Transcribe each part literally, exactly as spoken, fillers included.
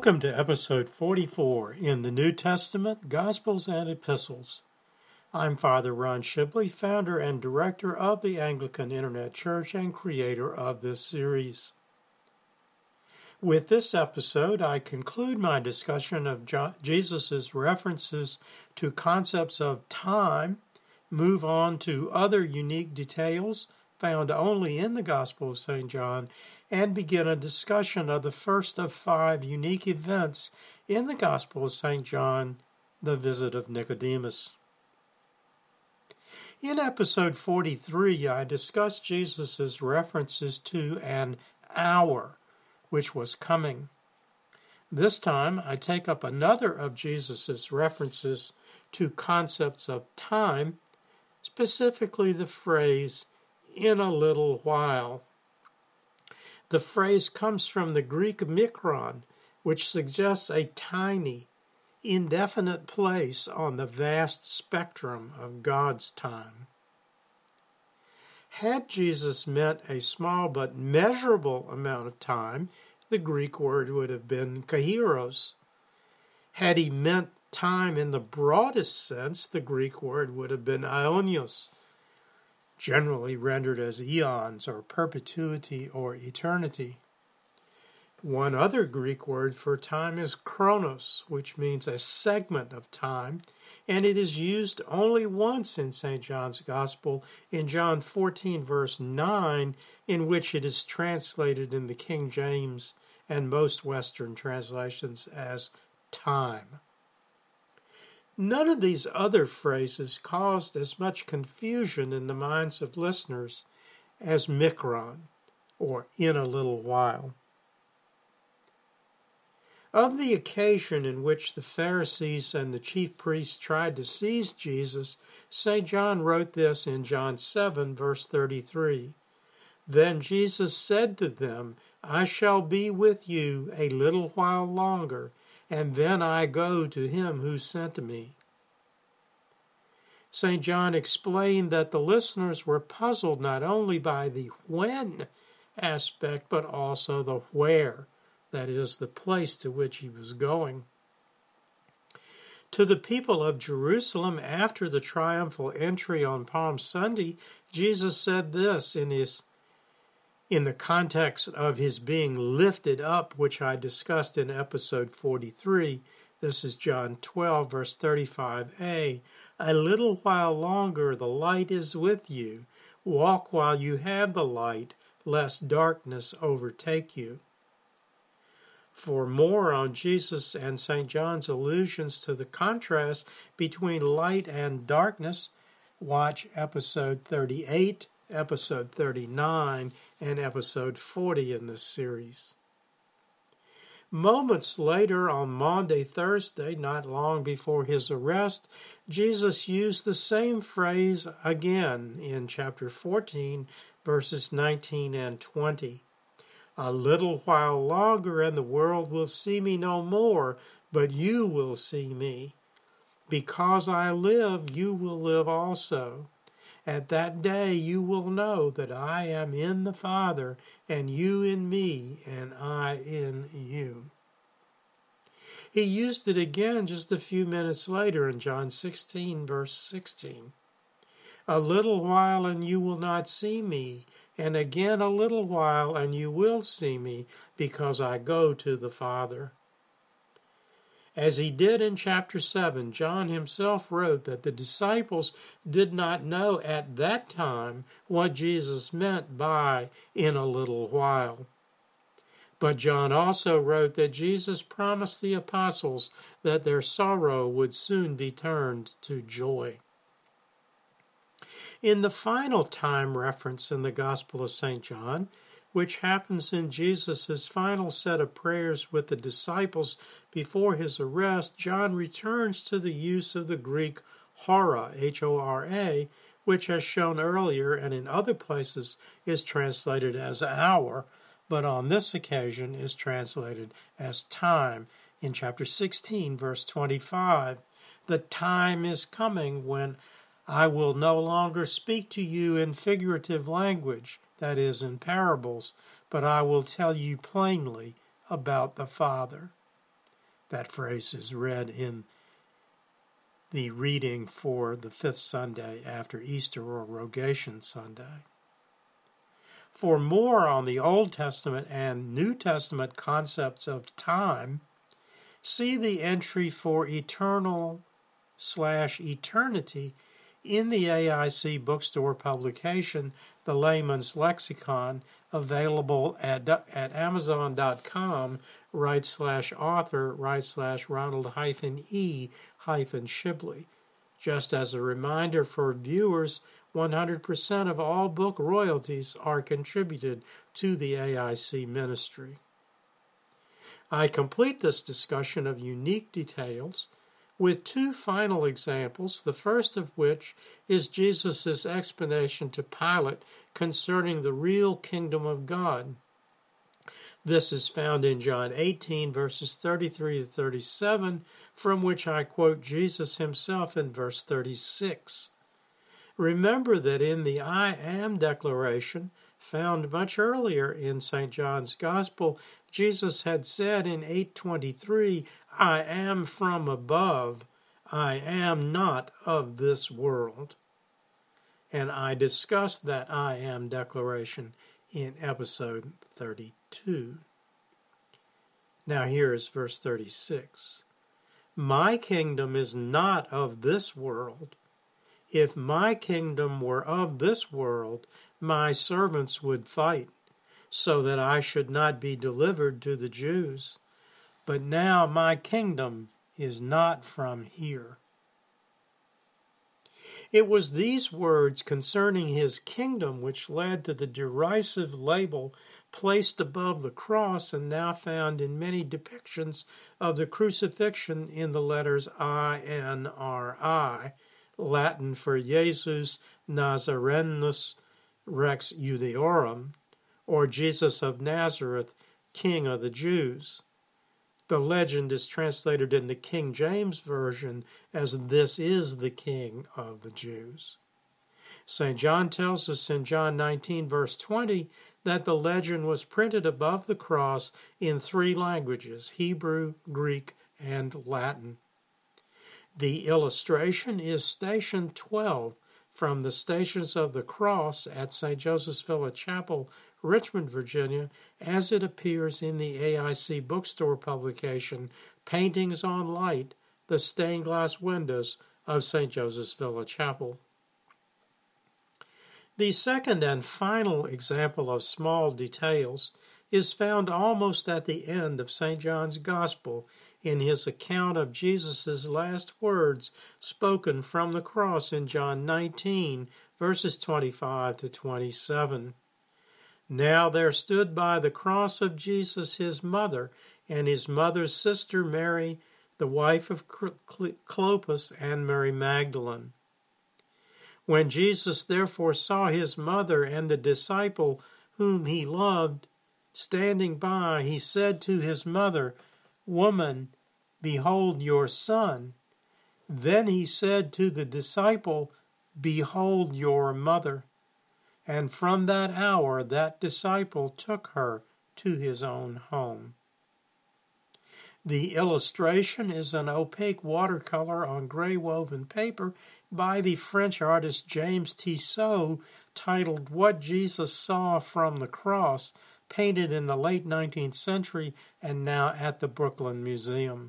Welcome to episode forty-four in the New Testament, Gospels and Epistles. I'm Father Ron Shibley, founder and director of the Anglican Internet Church and creator of this series. With this episode, I conclude my discussion of Jesus' references to concepts of time, move on to other unique details found only in the Gospel of Saint John, and begin a discussion of the first of five unique events in the Gospel of Saint John, the visit of Nicodemus. In episode forty-three, I discussed Jesus' references to an hour which was coming. This time, I take up another of Jesus' references to concepts of time, specifically the phrase, "in a little while." The phrase comes from the Greek mikron, which suggests a tiny, indefinite place on the vast spectrum of God's time. Had Jesus meant a small but measurable amount of time, the Greek word would have been kairos. Had he meant time in the broadest sense, the Greek word would have been aionios, generally rendered as eons or perpetuity or eternity. One other Greek word for time is chronos, which means a segment of time, and it is used only once in Saint John's Gospel, in John fourteen, verse nine, in which it is translated in the King James and most Western translations as time. None of these other phrases caused as much confusion in the minds of listeners as mikron, or in a little while. Of the occasion in which the Pharisees and the chief priests tried to seize Jesus, Saint John wrote this in John seven, verse thirty-three. "Then Jesus said to them, I shall be with you a little while longer, and then I go to him who sent me." Saint John explained that the listeners were puzzled not only by the when aspect, but also the where, that is, the place to which he was going. To the people of Jerusalem after the triumphal entry on Palm Sunday, Jesus said this in his in the context of his being lifted up, which I discussed in episode forty-three. This is John twelve, verse thirty-five a. "A little while longer the light is with you. Walk while you have the light, lest darkness overtake you." For more on Jesus and Saint John's allusions to the contrast between light and darkness, watch episode thirty-eight, episode thirty-nine, and episode forty in this series. Moments later, on Maundy Thursday, not long before his arrest, Jesus used the same phrase again in chapter fourteen, verses nineteen and twenty. "A little while longer, and the world will see me no more, but you will see me. Because I live, you will live also. At that day you will know that I am in the Father, and you in me, and I in you." He used it again just a few minutes later in John sixteen, verse sixteen. "A little while, and you will not see me, and again a little while, and you will see me, because I go to the Father." As he did in chapter seven, John himself wrote that the disciples did not know at that time what Jesus meant by "in a little while." But John also wrote that Jesus promised the apostles that their sorrow would soon be turned to joy. In the final time reference in the Gospel of Saint John, which happens in Jesus' final set of prayers with the disciples before his arrest, John returns to the use of the Greek hora, H O R A, which, as shown earlier and in other places, is translated as hour, but on this occasion is translated as time. In chapter sixteen, verse twenty-five, "The time is coming when I will no longer speak to you in figurative language, that is, in parables, but I will tell you plainly about the Father." That phrase is read in the reading for the fifth Sunday after Easter, or Rogation Sunday. For more on the Old Testament and New Testament concepts of time, see the entry for eternal slash eternity in the A I C bookstore publication, The Layman's Lexicon, available at, at amazon.com right slash author right slash Ronald hyphen E hyphen Shibley. Just as a reminder for viewers, one hundred percent of all book royalties are contributed to the A I C ministry. I complete this discussion of unique details with two final examples, the first of which is Jesus' explanation to Pilate concerning the real kingdom of God. This is found in John eighteen, verses thirty-three to thirty-seven, from which I quote Jesus himself in verse thirty-six. Remember that in the I am declaration, found much earlier in Saint John's Gospel, Jesus had said in eight twenty-three, I am from above, I am not of this world. And I discussed that I am declaration in episode thirty-two. Now here is verse thirty-six. My kingdom is not of this world. If my kingdom were of this world, my servants would fight, so that I should not be delivered to the Jews. But now my kingdom is not from here. It was these words concerning his kingdom which led to the derisive label placed above the cross and now found in many depictions of the crucifixion in the letters I N R I, Latin for Jesus Nazarenus Rex Judaeorum, or Jesus of Nazareth, King of the Jews. The legend is translated in the King James Version as "This is the King of the Jews." Saint John tells us in John nineteen, verse twenty, that the legend was printed above the cross in three languages, Hebrew, Greek, and Latin. The illustration is Station twelve from the Stations of the Cross at Saint Joseph's Village Chapel, Richmond, Virginia, as it appears in the A I C bookstore publication, Paintings on Light, the Stained Glass Windows of Saint Joseph's Village Chapel. The second and final example of small details is found almost at the end of Saint John's Gospel in his account of Jesus' last words spoken from the cross in John nineteen, verses twenty-five to twenty-seven. Now there stood by the cross of Jesus his mother, and his mother's sister Mary, the wife of Clopas, and Mary Magdalene. When Jesus therefore saw his mother and the disciple whom he loved standing by, he said to his mother, Woman, behold your son. Then he said to the disciple, Behold your mother. And from that hour that disciple took her to his own home. The illustration is an opaque watercolor on gray woven paper by the French artist James Tissot, titled What Jesus Saw from the Cross, painted in the late nineteenth century and now at the Brooklyn Museum.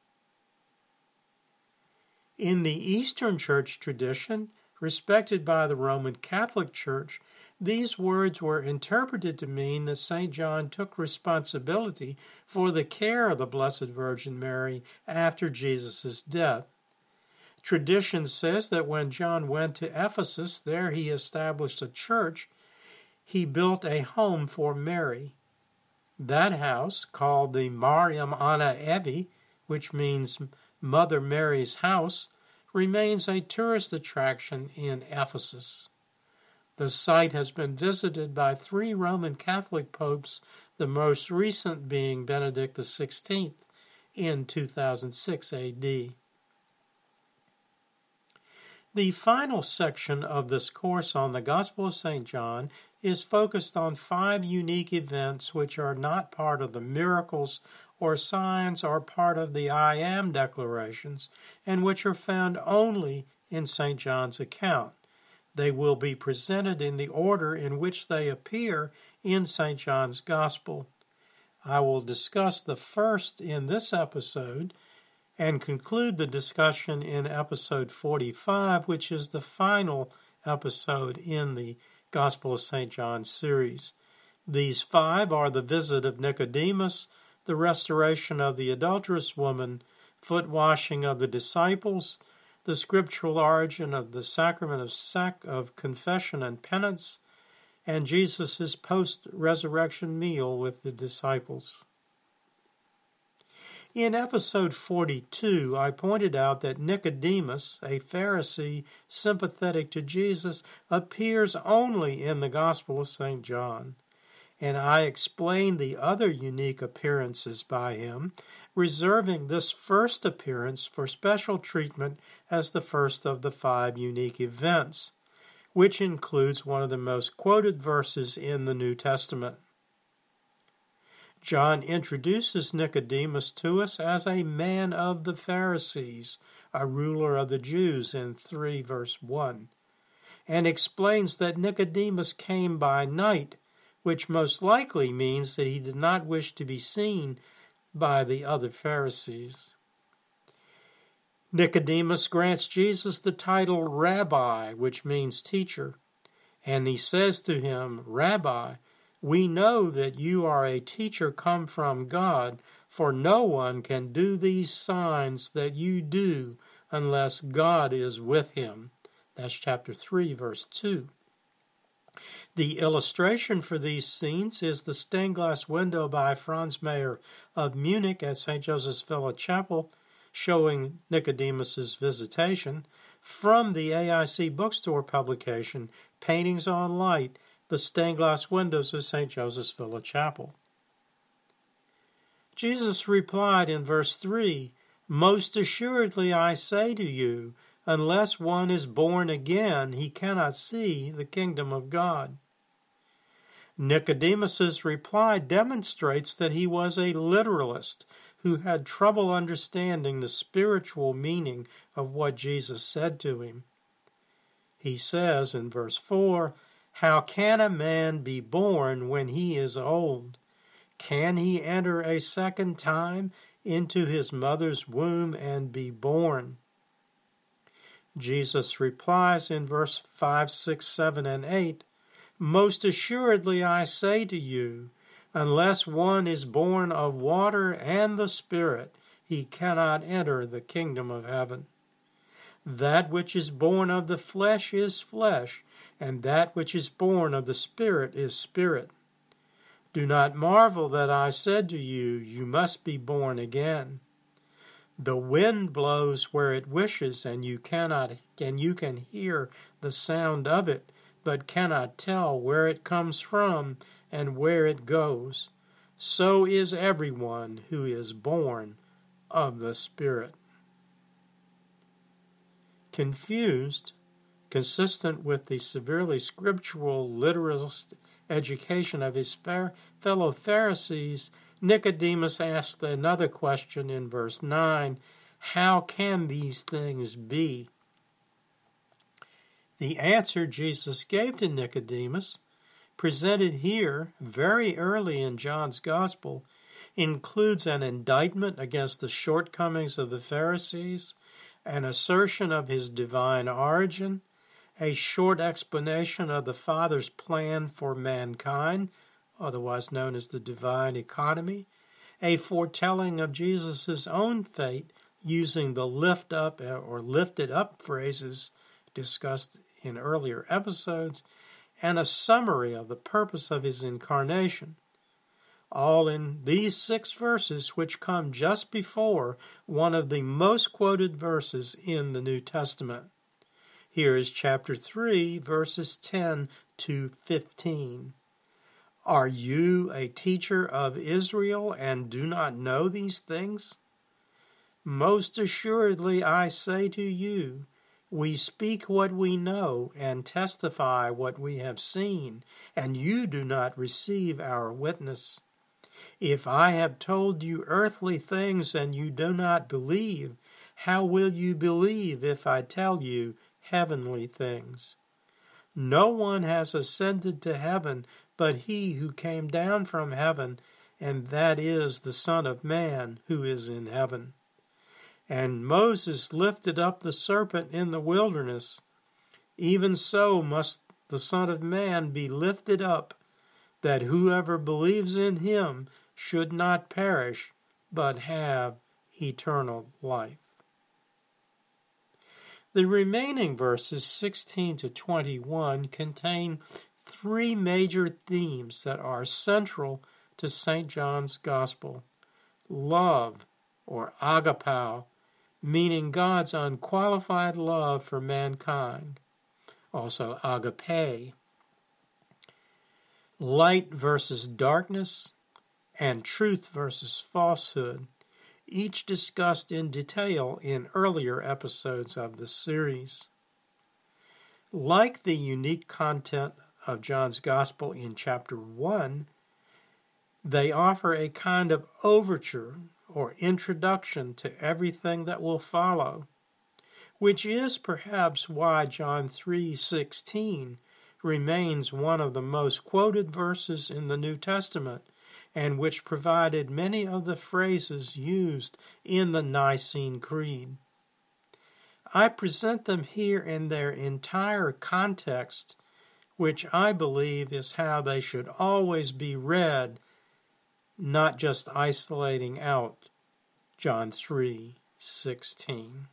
In the Eastern Church tradition, respected by the Roman Catholic Church, these words were interpreted to mean that Saint John took responsibility for the care of the Blessed Virgin Mary after Jesus' death. Tradition says that when John went to Ephesus, there he established a church. He built a home for Mary. That house, called the Mariam Anna Evi, which means Mother Mary's house, remains a tourist attraction in Ephesus. The site has been visited by three Roman Catholic popes, the most recent being Benedict the sixteenth in two thousand six A D. The final section of this course on the Gospel of Saint John is focused on five unique events which are not part of the miracles or signs are part of the I am declarations and which are found only in Saint John's account. They will be presented in the order in which they appear in Saint John's Gospel. I will discuss the first in this episode and conclude the discussion in episode forty-five, which is the final episode in the Gospel of Saint John series. These five are the visit of Nicodemus, the restoration of the adulterous woman, foot washing of the disciples, the scriptural origin of the sacrament of sac of confession and penance, and Jesus' post-resurrection meal with the disciples. In episode forty-two, I pointed out that Nicodemus, a Pharisee sympathetic to Jesus, appears only in the Gospel of Saint John, and I explained the other unique appearances by him, reserving this first appearance for special treatment as the first of the five unique events, which includes one of the most quoted verses in the New Testament. John introduces Nicodemus to us as a man of the Pharisees, a ruler of the Jews in three verse one, and explains that Nicodemus came by night, which most likely means that he did not wish to be seen by the other Pharisees. Nicodemus grants Jesus the title Rabbi, which means teacher, and he says to him, Rabbi, we know that you are a teacher come from God, for no one can do these signs that you do unless God is with him. That's chapter three, verse two. The illustration for these scenes is the stained glass window by Franz Mayer of Munich at Saint Joseph's Villa Chapel, showing Nicodemus's visitation, from the A I C bookstore publication, Paintings on Light, the stained glass windows of Saint Joseph's Villa Chapel. Jesus replied in verse three, Most assuredly I say to you, unless one is born again, he cannot see the kingdom of God. Nicodemus's reply demonstrates that he was a literalist who had trouble understanding the spiritual meaning of what Jesus said to him. He says in verse four, How can a man be born when he is old? Can he enter a second time into his mother's womb and be born? Jesus replies in verse five, six, seven, and eight, Most assuredly I say to you, unless one is born of water and the Spirit, he cannot enter the kingdom of heaven. That which is born of the flesh is flesh, and that which is born of the Spirit is spirit. Do not marvel that I said to you, you must be born again. The wind blows where it wishes, and you cannot, and you can hear the sound of it, but cannot tell where it comes from and where it goes. So is everyone who is born of the Spirit. Confused, consistent with the severely scriptural literalist education of his fellow Pharisees, Nicodemus asked another question in verse nine, How can these things be? The answer Jesus gave to Nicodemus, presented here very early in John's Gospel, includes an indictment against the shortcomings of the Pharisees, an assertion of his divine origin, a short explanation of the Father's plan for mankind, otherwise known as the divine economy, a foretelling of Jesus' own fate using the lift up or lifted up phrases discussed in earlier episodes, and a summary of the purpose of his incarnation, all in these six verses which come just before one of the most quoted verses in the New Testament. Here is chapter three, verses ten to fifteen. Are you a teacher of Israel and do not know these things? Most assuredly I say to you, we speak what we know and testify what we have seen, and you do not receive our witness. If I have told you earthly things and you do not believe, how will you believe if I tell you heavenly things? No one has ascended to heaven but he who came down from heaven, and that is the Son of Man who is in heaven. And Moses lifted up the serpent in the wilderness. Even so must the Son of Man be lifted up, that whoever believes in him should not perish, but have eternal life. The remaining verses sixteen to twenty-one contain three major themes that are central to Saint John's Gospel. Love, or agapao, meaning God's unqualified love for mankind. Also agape. Light versus darkness, and truth versus falsehood, each discussed in detail in earlier episodes of the series. Like the unique content of John's Gospel in chapter one, they offer a kind of overture or introduction to everything that will follow, which is perhaps why John three sixteen remains one of the most quoted verses in the New Testament, and which provided many of the phrases used in the Nicene Creed. I present them here in their entire context, which I believe is how they should always be read, not just isolating out John three sixteen.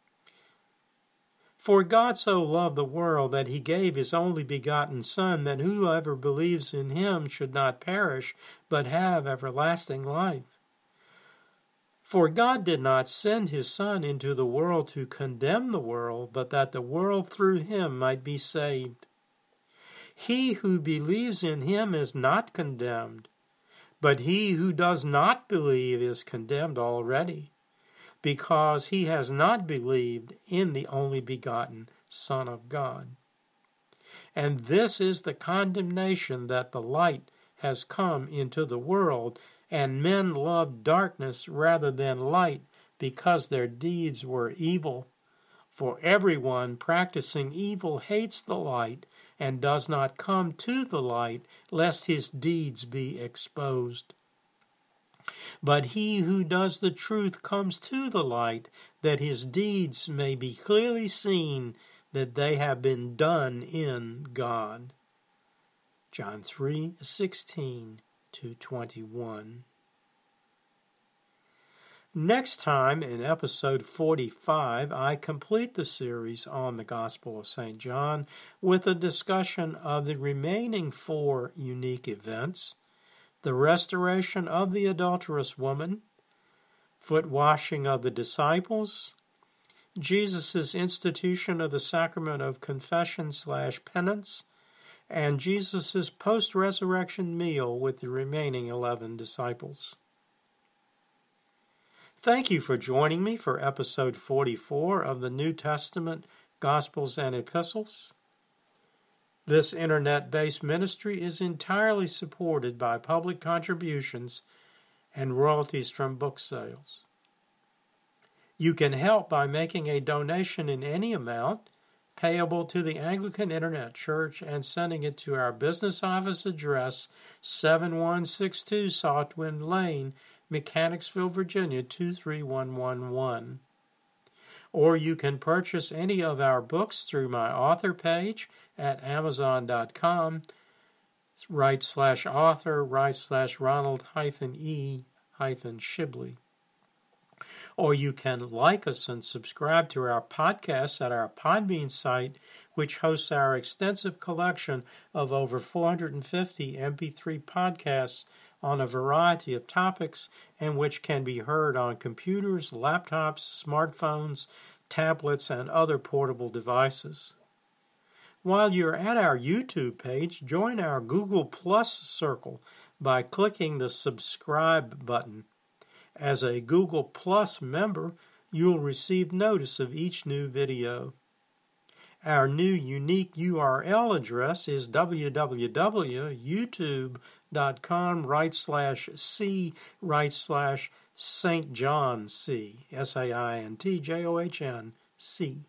For God so loved the world that he gave his only begotten Son, that whoever believes in him should not perish, but have everlasting life. For God did not send his Son into the world to condemn the world, but that the world through him might be saved. He who believes in him is not condemned, but he who does not believe is condemned already, because he has not believed in the only begotten Son of God. And this is the condemnation, that the light has come into the world, and men loved darkness rather than light, because their deeds were evil. For everyone practicing evil hates the light, and does not come to the light, lest his deeds be exposed. But he who does the truth comes to the light, that his deeds may be clearly seen, that they have been done in God. John three sixteen to twenty-one. Next time, in episode forty-five, I complete the series on the Gospel of Saint John with a discussion of the remaining four unique events: the restoration of the adulterous woman, foot washing of the disciples, Jesus' institution of the sacrament of confession slash penance, and Jesus' post-resurrection meal with the remaining eleven disciples. Thank you for joining me for episode forty-four of the New Testament Gospels and Epistles. This internet-based ministry is entirely supported by public contributions and royalties from book sales. You can help by making a donation in any amount payable to the Anglican Internet Church and sending it to our business office address, seven one six two Southwind Lane, Mechanicsville, Virginia two three one one one. Or you can purchase any of our books through my author page at amazon dot com, right slash author, right slash Ronald hyphen E hyphen Shibley. Or you can like us and subscribe to our podcasts at our Podbean site, which hosts our extensive collection of over four hundred fifty M P three podcasts on a variety of topics, and which can be heard on computers, laptops, smartphones, tablets, and other portable devices. While you're at our YouTube page, join our Google Plus circle by clicking the subscribe button. As a Google Plus member, you'll receive notice of each new video. Our new unique U R L address is www.youtube.com right slash C right slash Saint John C, S A I N T J O H N C.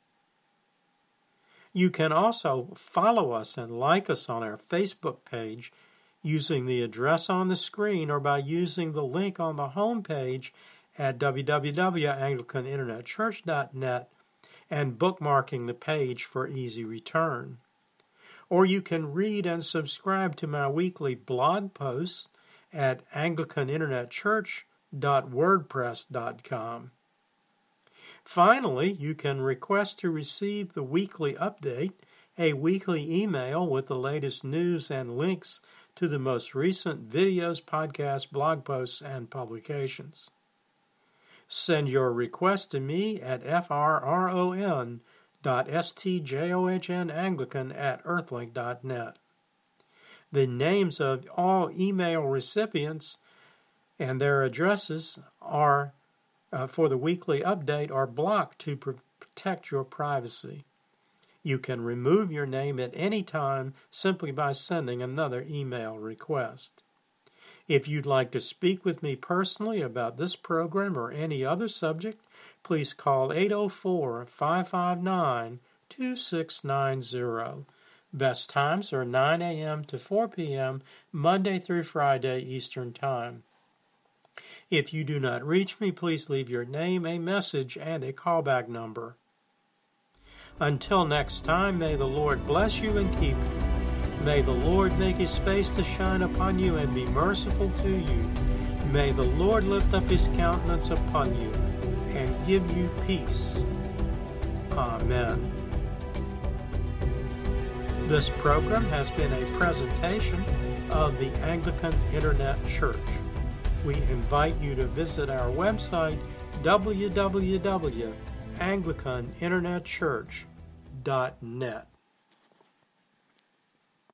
You can also follow us and like us on our Facebook page using the address on the screen or by using the link on the home page at w w w dot anglican internet church dot net and bookmarking the page for easy return. Or you can read and subscribe to my weekly blog posts at anglican internet church dot wordpress dot com. Finally, you can request to receive the weekly update, a weekly email with the latest news and links to the most recent videos, podcasts, blog posts, and publications. Send your request to me at frron dot stjohnanglican at earthlink dot net. The names of all email recipients and their addresses are uh, for the weekly update are blocked to pr- protect your privacy. You can remove your name at any time simply by sending another email request. If you'd like to speak with me personally about this program or any other subject, please call eight oh four, five five nine, two six nine zero. Best times are nine a.m. to four p.m. Monday through Friday Eastern Time. If you do not reach me, please leave your name, a message, and a callback number. Until next time, may the Lord bless you and keep you. May the Lord make his face to shine upon you and be merciful to you. May the Lord lift up his countenance upon you and give you peace. Amen. This program has been a presentation of the Anglican Internet Church. We invite you to visit our website, w w w dot anglican internet church dot net.